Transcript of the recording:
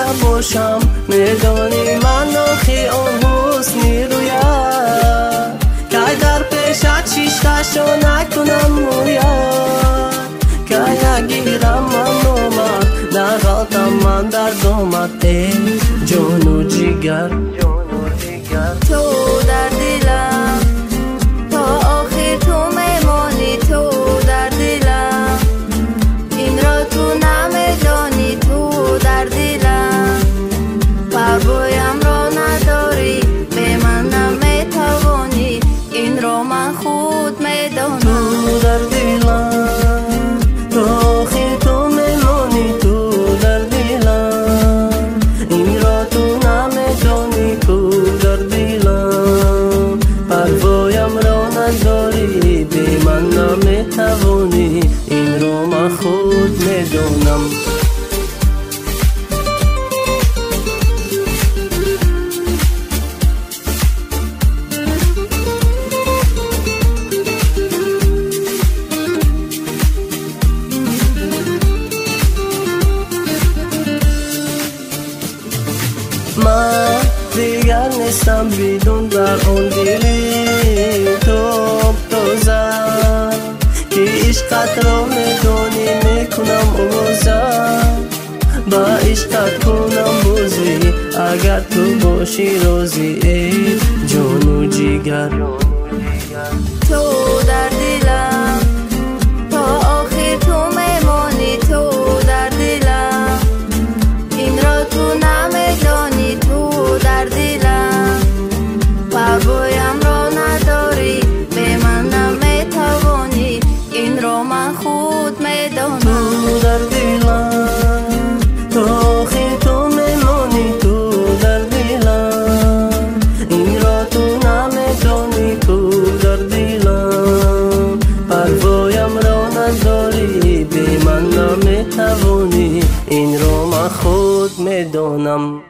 نباشم، میدانی من آخی آن حسنی روید که در پیشت شیشتشو نکنم موید که یگیرم من اومد در غلطم من در دومت ای جون و جیگر تو در دلم تا آخر تو میمانی تو در دلم این را تو نمیدانی تو در دلم پروایم را نداری به من نمیتوانی این را من خود میدانم تو در دلم تا آخر تو میمانی تو در دلم این را تو نمیدانی تو در دلم پروایم را نداری به من نمیتوانی این را من خود میدانم من دیگر نیستم بدون در اون دلی تو زن که عشقت را میدونی میکنم اوزن با عشقت کنم بازی اگر تو باشی روزی ای جون و جیگر تو در دلم تا آخر تو میمانی تو در دلم این را تو نمیدانی تو در دلم پروایم را نداری به من نمیتوانی این را من خود میدانم تو در دلم تا آخر تو میمانی تو در دلم این را تو نمیدانی تو در دلم پروایم را نداری به من نمیتوانی این را من خود میدانم